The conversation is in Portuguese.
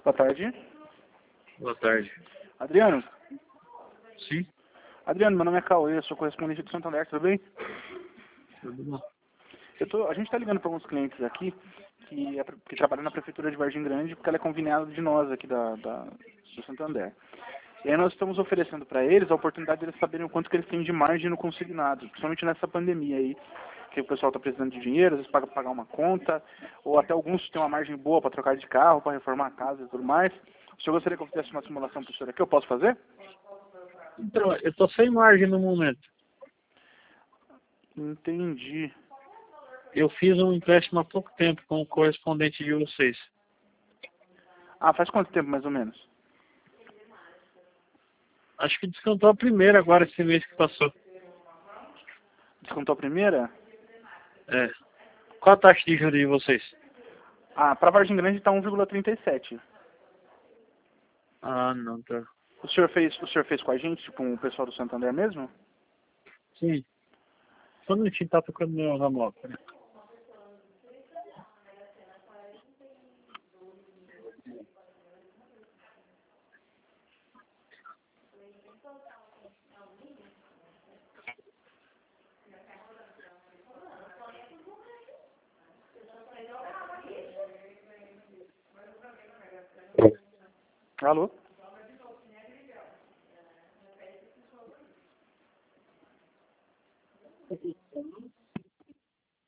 Boa tarde. Boa tarde. Adriano? Sim? Adriano, meu nome é Cauê, eu sou correspondente do Santander, tudo bem? Tudo bom. A gente está ligando para alguns clientes aqui que trabalham na Prefeitura de Vargem Grande, porque ela é conveniada de nós aqui do Santander. E aí nós estamos oferecendo para eles a oportunidade de eles saberem o quanto que eles têm de margem no consignado, principalmente nessa pandemia aí, que o pessoal está precisando de dinheiro, às vezes paga para pagar uma conta, ou até alguns têm uma margem boa para trocar de carro, para reformar a casa e tudo mais. O senhor gostaria que eu fizesse uma simulação para o senhor aqui? Eu posso fazer? Então, eu estou sem margem no momento. Entendi. Eu fiz um empréstimo há pouco tempo com o correspondente de vocês. Ah, faz quanto tempo mais ou menos? Acho que descontou a primeira agora, esse mês que passou. Descontou a primeira? É. Qual a taxa de juros de vocês? Ah, para Vargem Grande está 1,37. Ah, não, tá. O senhor fez com a gente, com o pessoal do Santander mesmo? Sim. Só um minutinho, tá tocando meu ramon. Alô?